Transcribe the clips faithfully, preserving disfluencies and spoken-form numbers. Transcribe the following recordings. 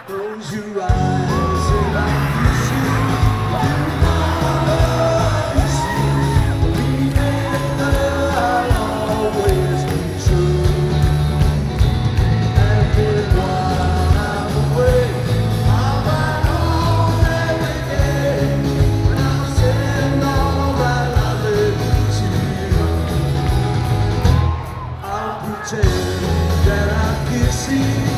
Close your eyes and I'll kiss you. Tomorrow, kiss you. Remember, I'll always be true. And then while I'm away, I'll ride home every day, and I'll send all my loving to you. I'll pretend that I kiss you.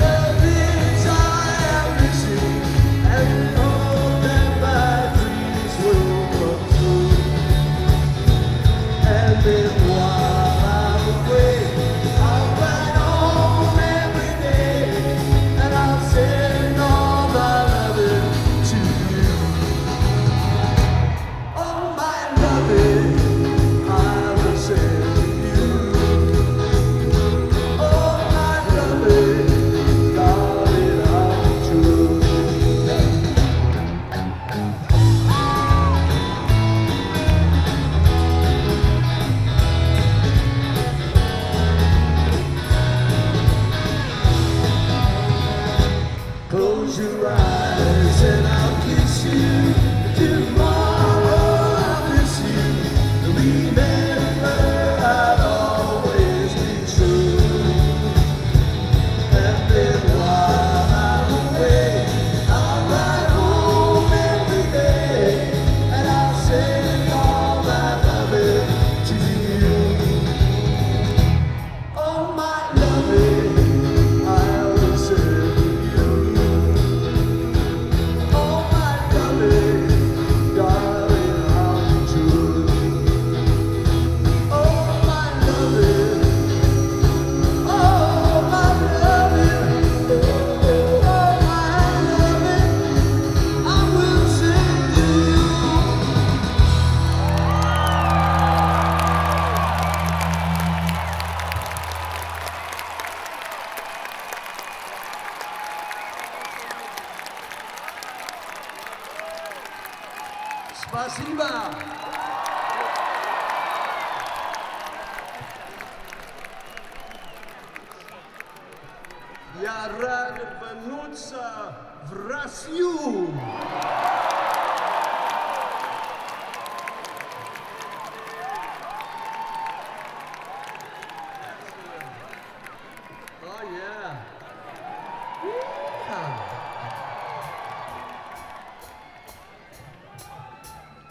Close your eyes and I'll kiss you. Tomorrow I'll miss you. Remember, I'll always be true. And then while I'm away, I'll ride home every day, and I'll send all my loving to you. Oh, my loving, I'll send. Спасибо! Я рад вернуться в Россию!